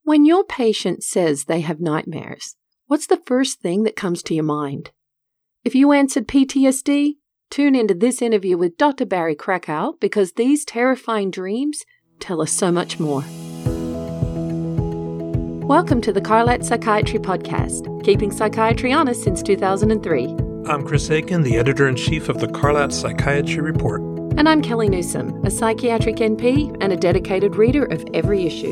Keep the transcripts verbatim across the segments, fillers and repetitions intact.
When your patient says they have nightmares, what's the first thing that comes to your mind? If you answered P T S D, tune into this interview with Doctor Barry Krakow because these terrifying dreams tell us so much more. Welcome to the Carlat Psychiatry Podcast, keeping psychiatry honest since two thousand three. I'm Chris Aiken, the editor-in-chief of the Carlat Psychiatry Report. And I'm Kelly Newsom, a psychiatric N P and a dedicated reader of every issue.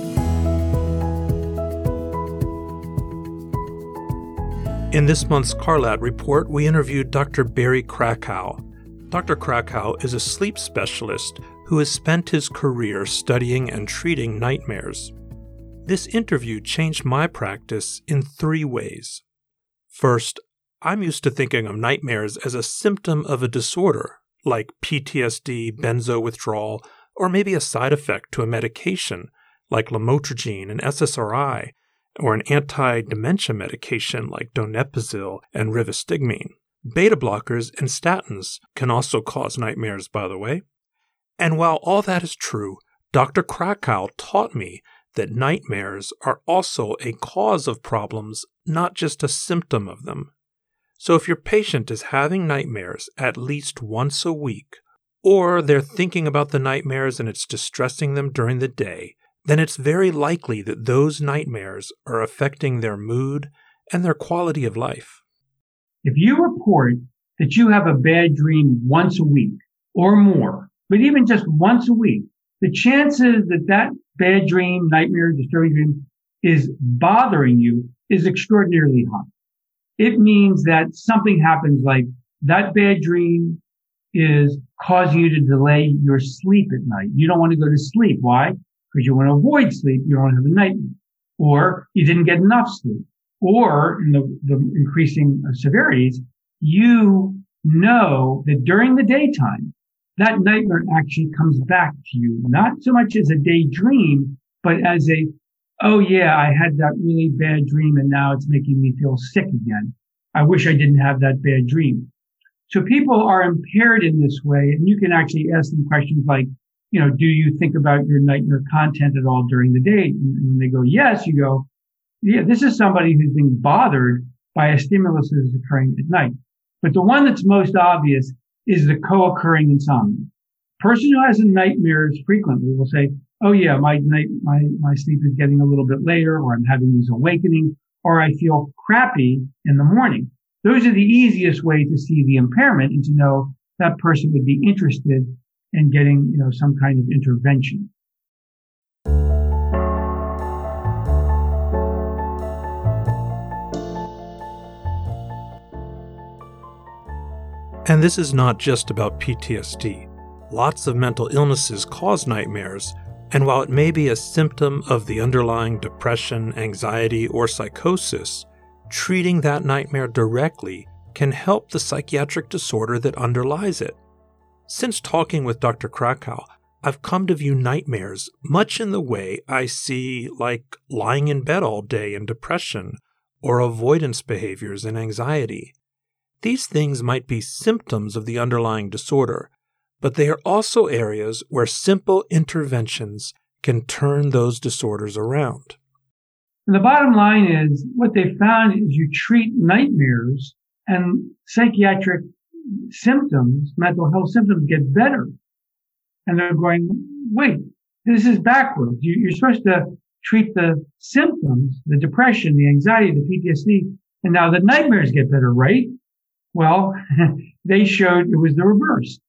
In this month's Carlat Report, we interviewed Doctor Barry Krakow. Doctor Krakow is a sleep specialist who has spent his career studying and treating nightmares. This interview changed my practice in three ways. First, I'm used to thinking of nightmares as a symptom of a disorder, like P T S D, benzo withdrawal, or maybe a side effect to a medication, like lamotrigine and S S R I, or an anti-dementia medication like donepezil and rivastigmine. Beta blockers and statins can also cause nightmares, by the way. And while all that is true, Doctor Krakow taught me that nightmares are also a cause of problems, not just a symptom of them. So if your patient is having nightmares at least once a week, or they're thinking about the nightmares and it's distressing them during the day, then it's very likely that those nightmares are affecting their mood and their quality of life. If you report that you have a bad dream once a week or more, but even just once a week, the chances that that bad dream, nightmare, disturbing dream is bothering you is extraordinarily high. It means that something happens like that bad dream is causing you to delay your sleep at night. You don't want to go to sleep. Why? Because you want to avoid sleep. You don't want to have a nightmare. Or you didn't get enough sleep. Or in the, the increasing severities, you know that during the daytime, that nightmare actually comes back to you, not so much as a daydream, but as a, oh yeah, I had that really bad dream and now it's making me feel sick again. I wish I didn't have that bad dream. So people are impaired in this way, and you can actually ask them questions like, you know, do you think about your nightmare content at all during the day? And when they go, yes, you go, yeah, this is somebody who's being bothered by a stimulus that is occurring at night. But the one that's most obvious is the co-occurring insomnia. Person who has nightmares frequently will say, oh yeah, my night, my, my sleep is getting a little bit later, or I'm having these awakening, or I feel crappy in the morning. Those are the easiest way to see the impairment and to know that person would be interested in getting, you know, some kind of intervention. And this is not just about P T S D. Lots of mental illnesses cause nightmares, and while it may be a symptom of the underlying depression, anxiety, or psychosis, treating that nightmare directly can help the psychiatric disorder that underlies it. Since talking with Doctor Krakow, I've come to view nightmares much in the way I see like lying in bed all day in depression or avoidance behaviors in anxiety. These things might be symptoms of the underlying disorder, but they are also areas where simple interventions can turn those disorders around. And the bottom line is what they found is you treat nightmares and psychiatric symptoms, mental health symptoms get better. And they're going, wait, this is backwards. You, you're supposed to treat the symptoms, the depression, the anxiety, the P T S D, and now the nightmares get better, right? Well, they showed it was the reverse.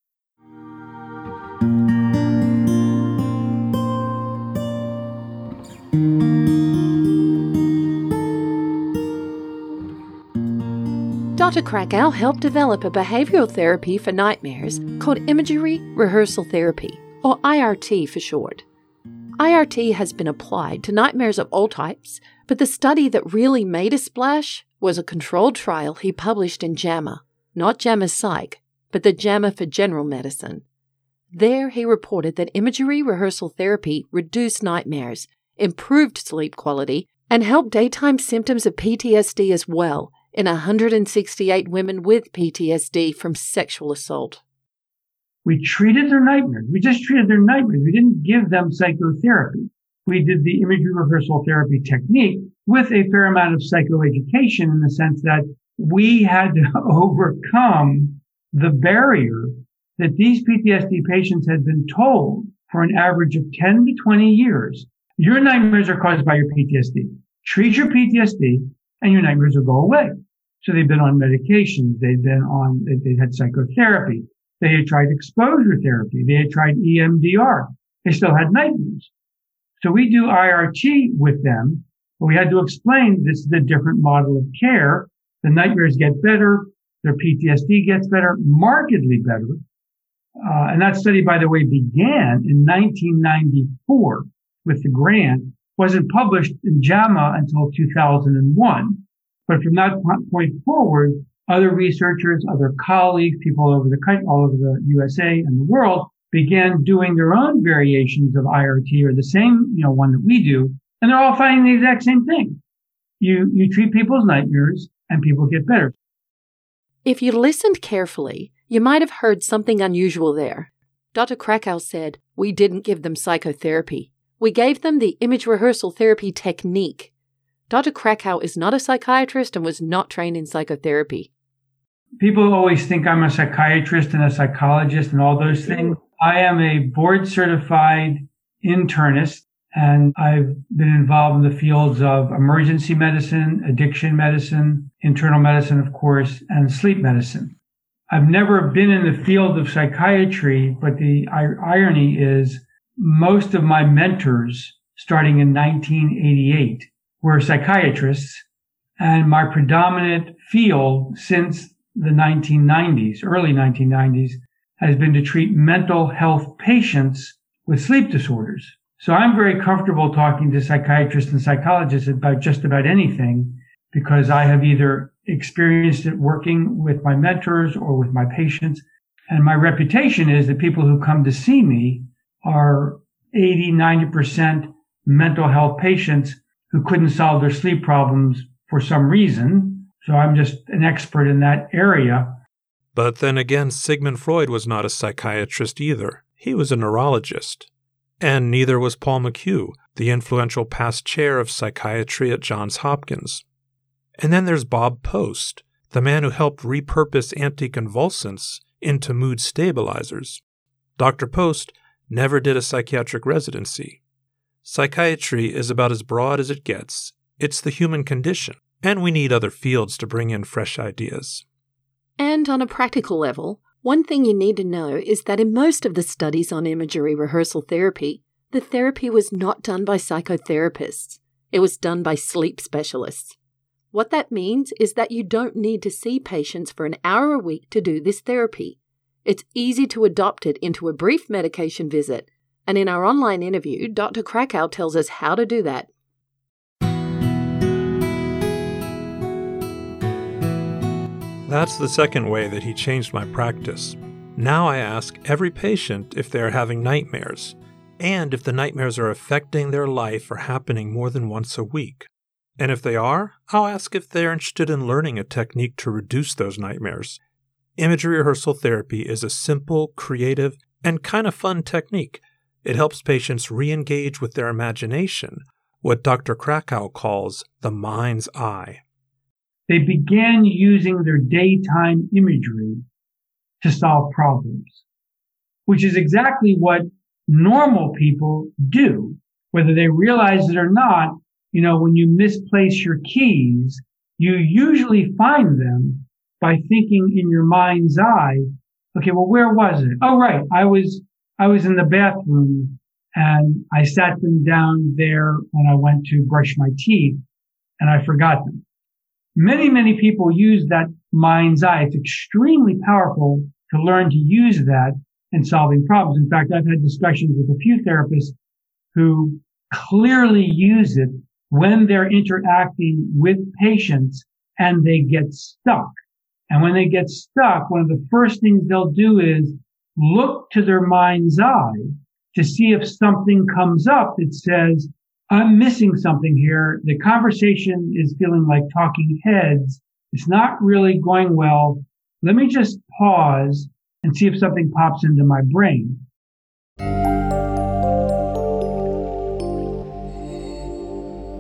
Doctor Krakow helped develop a behavioral therapy for nightmares called Imagery Rehearsal Therapy, or I R T for short. I R T has been applied to nightmares of all types, but the study that really made a splash was a controlled trial he published in JAMA, not JAMA Psych, but the JAMA for General Medicine. There he reported that imagery rehearsal therapy reduced nightmares, improved sleep quality, and helped daytime symptoms of P T S D as well in one hundred sixty-eight women with P T S D from sexual assault. We treated their nightmares. We just treated their nightmares. We didn't give them psychotherapy. we did the imagery rehearsal therapy technique with a fair amount of psychoeducation in the sense that we had to overcome the barrier that these P T S D patients had been told for an average of ten to twenty years. Your nightmares are caused by your P T S D. Treat your P T S D and your nightmares will go away. So they've been on medications. They've been on, they had psychotherapy. They had tried exposure therapy. They had tried E M D R. They still had nightmares. So we do I R T with them, but we had to explain this is a different model of care. The nightmares get better. Their P T S D gets better, markedly better. Uh, and that study, by the way, began in nineteen ninety-four with the grant, wasn't published in JAMA until two thousand one. But from that point forward, other researchers, other colleagues, people all over the country, all over the U S A and the world began doing their own variations of I R T or the same, you know, one that we do. And they're all finding the exact same thing. You, you treat people's nightmares and people get better. If you listened carefully, you might have heard something unusual there. Doctor Krakow said, we didn't give them psychotherapy. We gave them the image rehearsal therapy technique. Doctor Krakow is not a psychiatrist and was not trained in psychotherapy. People always think I'm a psychiatrist and a psychologist and all those things. I am a board-certified internist, and I've been involved in the fields of emergency medicine, addiction medicine, internal medicine, of course, and sleep medicine. I've never been in the field of psychiatry, but the irony is most of my mentors, starting in nineteen eighty-eight, were psychiatrists, and my predominant field since the nineteen nineties, early nineteen nineties, has been to treat mental health patients with sleep disorders. So I'm very comfortable talking to psychiatrists and psychologists about just about anything because I have either experienced it working with my mentors or with my patients. And my reputation is that people who come to see me are eighty, ninety percent mental health patients who couldn't solve their sleep problems for some reason. So I'm just an expert in that area. But then again, Sigmund Freud was not a psychiatrist either. He was a neurologist. And neither was Paul McHugh, the influential past chair of psychiatry at Johns Hopkins. And then there's Bob Post, the man who helped repurpose anticonvulsants into mood stabilizers. Doctor Post never did a psychiatric residency. Psychiatry is about as broad as it gets. It's the human condition, and we need other fields to bring in fresh ideas. And on a practical level, one thing you need to know is that in most of the studies on imagery rehearsal therapy, the therapy was not done by psychotherapists. It was done by sleep specialists. What that means is that you don't need to see patients for an hour a week to do this therapy. It's easy to adopt it into a brief medication visit, and in our online interview, Doctor Krakow tells us how to do that. That's the second way that he changed my practice. Now I ask every patient if they are having nightmares, and if the nightmares are affecting their life or happening more than once a week. And if they are, I'll ask if they're interested in learning a technique to reduce those nightmares. Imagery rehearsal therapy is a simple, creative, and kind of fun technique. It helps patients re-engage with their imagination, what Doctor Krakow calls the mind's eye. They began using their daytime imagery to solve problems, which is exactly what normal people do, whether they realize it or not. You know, when you misplace your keys, you usually find them by thinking in your mind's eye, okay, well, where was it? Oh, right. I was, I was in the bathroom and I sat them down there when I went to brush my teeth and I forgot them. Many, many people use that mind's eye. It's extremely powerful to learn to use that in solving problems. In fact, I've had discussions with a few therapists who clearly use it when they're interacting with patients and they get stuck. And when they get stuck, one of the first things they'll do is look to their mind's eye to see if something comes up that says, I'm missing something here. The conversation is feeling like talking heads. It's not really going well. Let me just pause and see if something pops into my brain.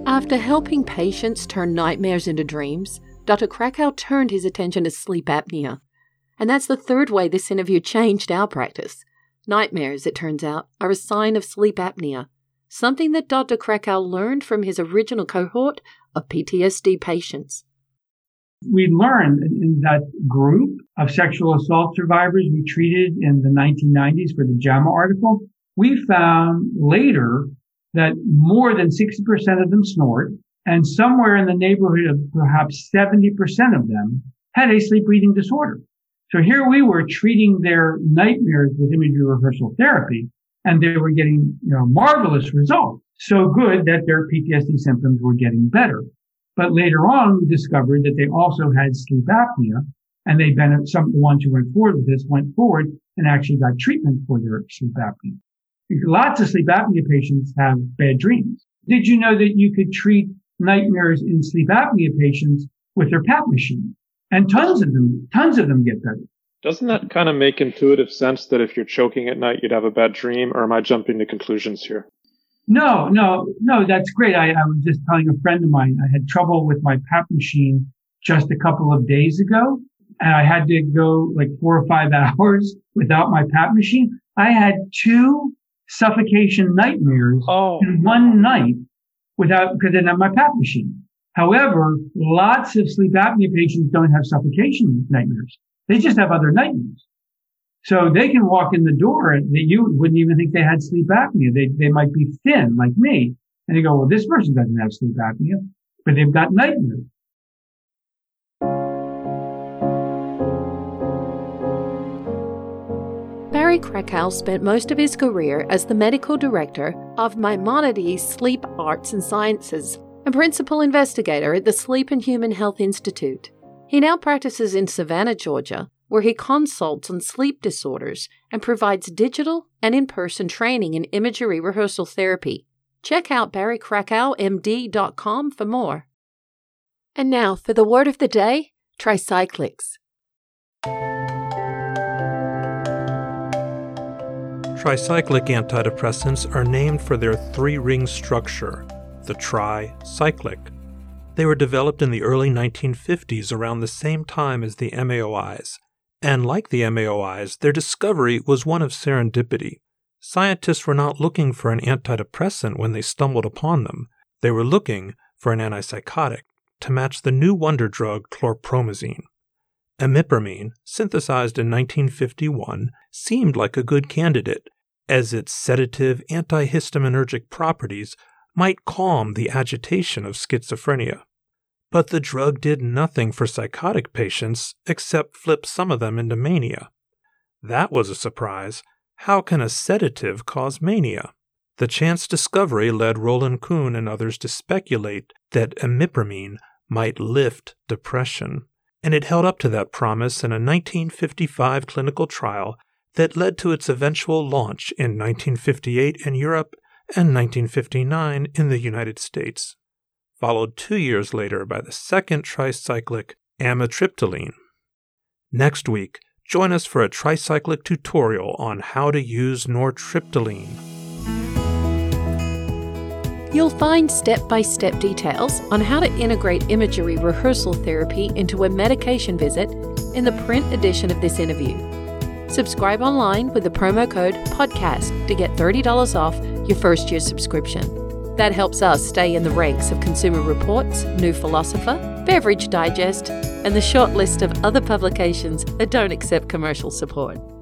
After helping patients turn nightmares into dreams, Doctor Krakow turned his attention to sleep apnea. And that's the third way this interview changed our practice. Nightmares, it turns out, are a sign of sleep apnea, something that Doctor Krakow learned from his original cohort of P T S D patients. We learned in that group of sexual assault survivors we treated in the nineteen nineties for the JAMA article, we found later that more than sixty percent of them snort, and somewhere in the neighborhood of perhaps seventy percent of them had a sleep breathing disorder. So here we were treating their nightmares with imagery rehearsal therapy, and they were getting, you know, marvelous results. So good that their P T S D symptoms were getting better. But later on, we discovered that they also had sleep apnea, and they been some of the ones who went forward with this went forward and actually got treatment for their sleep apnea. Lots of sleep apnea patients have bad dreams. Did you know that you could treat nightmares in sleep apnea patients with their PAP machine? And tons of them, tons of them get better. Doesn't that kind of make intuitive sense that if you're choking at night, you'd have a bad dream? Or am I jumping to conclusions here? No, no, no, that's great. I, I was just telling a friend of mine, I had trouble with my PAP machine just a couple of days ago, and I had to go like four or five hours without my PAP machine. I had two suffocation nightmares oh. in one night without, because I didn't have my PAP machine. However, lots of sleep apnea patients don't have suffocation nightmares. They just have other nightmares. So they can walk in the door and they, you wouldn't even think they had sleep apnea. They, they might be thin like me. And they go, well, this person doesn't have sleep apnea, but they've got nightmares. Barry Krakow spent most of his career as the medical director of Maimonides Sleep Arts and Sciences and principal investigator at the Sleep and Human Health Institute. He now practices in Savannah, Georgia, where he consults on sleep disorders and provides digital and in-person training in imagery rehearsal therapy. Check out barry krakow m d dot com for more. And now for the word of the day, tricyclics. Tricyclic antidepressants are named for their three-ring structure, the tricyclic. They were developed in the early nineteen fifties around the same time as the M A O Is. And like the M A O Is, their discovery was one of serendipity. Scientists were not looking for an antidepressant when they stumbled upon them. They were looking for an antipsychotic to match the new wonder drug chlorpromazine. Imipramine, synthesized in nineteen fifty-one, seemed like a good candidate, as its sedative antihistaminergic properties might calm the agitation of schizophrenia. But the drug did nothing for psychotic patients except flip some of them into mania. That was a surprise. How can a sedative cause mania? The chance discovery led Roland Kuhn and others to speculate that imipramine might lift depression, and it held up to that promise in a nineteen fifty-five clinical trial that led to its eventual launch in nineteen fifty-eight in Europe and nineteen fifty-nine in the United States, followed two years later by the second tricyclic, amitriptyline. Next week, join us for a tricyclic tutorial on how to use nortriptyline. You'll find step-by-step details on how to integrate imagery rehearsal therapy into a medication visit in the print edition of this interview. Subscribe online with the promo code PODCAST to get thirty dollars off your first year subscription. That helps us stay in the ranks of Consumer Reports, New Philosopher, Beverage Digest, and the short list of other publications that don't accept commercial support.